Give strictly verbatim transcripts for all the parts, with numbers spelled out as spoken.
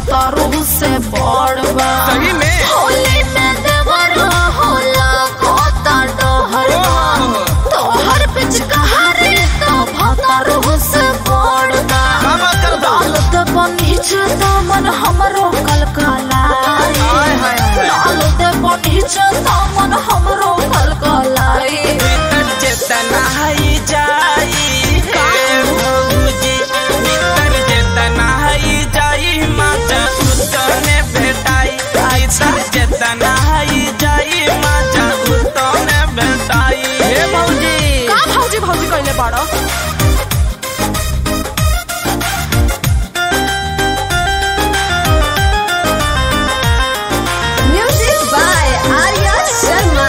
भतारू से बड़वा सही में होली में देवरा होला कोता डहरवा तोहर पिचकारी तो भतारू से बड़वा डालत पनीच दामन हमरो कलकलाई डालत पनीच दामन हमरो कलकलाई चेतना है जाई भौजी भीतर चेतना है जाई माचा उतने भेटाई ऐसा चेतना है जाई माचा उतने भेटाई हे भौजी का भौजी भौजी कहले बाड़ो म्यूजिक बाय आर्या शर्मा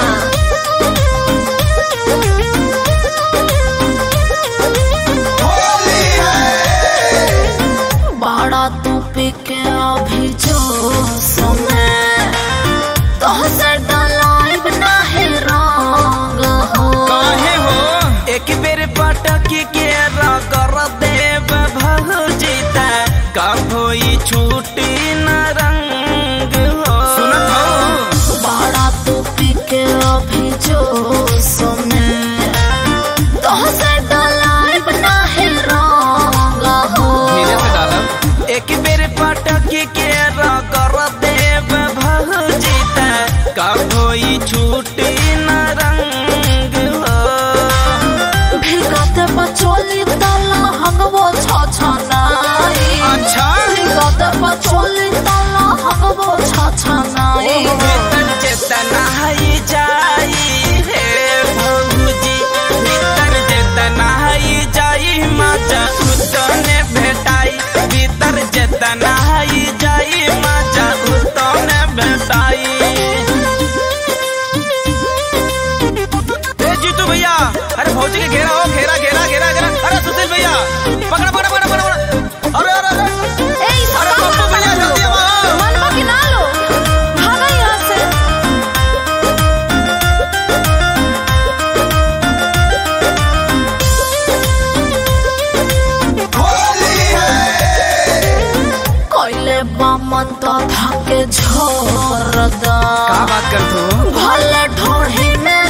बाड़ा तू पी के अभी जो समय तो से डलाइब नाही रंग हो काहे हो एक बेर पटक के रगर देव भौजीता का होई छूटी न रंग हो सुनत हो बाड़ा तू पी के अभी जो समय तो से डलाइब नाही रंग हो धीरे से डालब एक बेर पटक के रगर देव भौजीता का होई छूटी न रंग हो भिगत बचोली तला हंगवो छ छ नाई अच्छा भिगत बचोली तला हंगवो छ छ नाई भीतर चेतना है जाई हे भौजी भीतर चेतना है जाई माचा उतने भेटाई भीतर चेतना है जाई माचा उतने भेटाई ए जीतू भैया अरे भौजी के घेरा हो घेरा घेरा घेरा घेरा अरे सुशील भैया पकड़ पकड़ पकड़ पकड़ पकड़ अरे अरे अरे ए ई सब अरे पप्पू भैया जल्दी आओ मन में गिना लो भागा यहाँ से कोइले बामन तो धाके झोर दा का बात कर तू भले ढोढ़ी में